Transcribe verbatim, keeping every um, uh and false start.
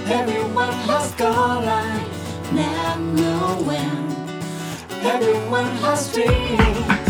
Everyone has gone, I never know when. Everyone has dreams.